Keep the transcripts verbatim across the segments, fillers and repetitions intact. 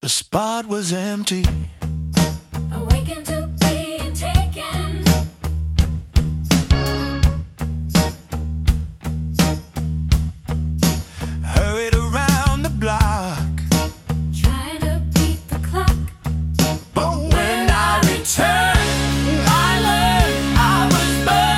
The spot was empty. Awakened to being taken. Hurried around the block, Trying to beat the clock. but when I returned, I learned I was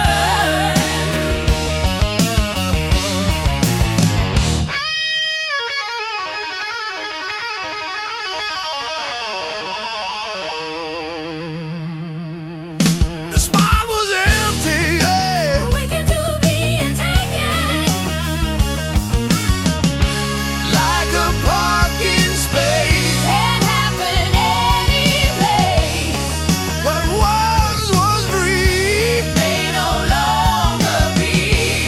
burned. The spot was empty, yeah. Awakened to being taken. Like a parking space. Can't happen any place. What was was free May no longer be.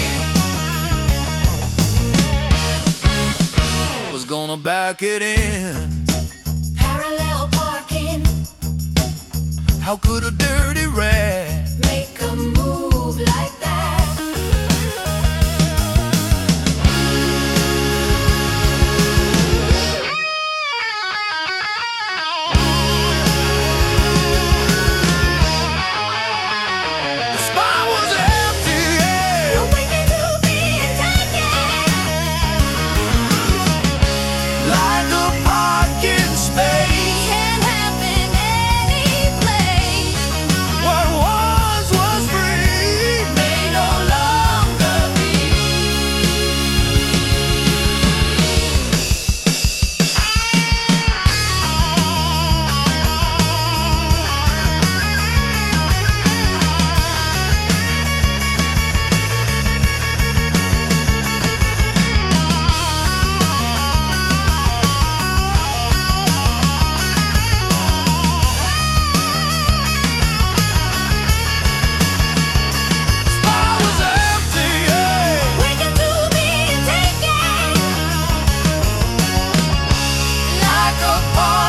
was gonna back it in. Parallel parking. How could a dirty rat Make a move like that. The spot was empty, yeah. Awakened to being taken. Like a parking space. Can't happen any place. What was was free May no longer be. spot was empty, yeah. Awakened to being taken. Like a parking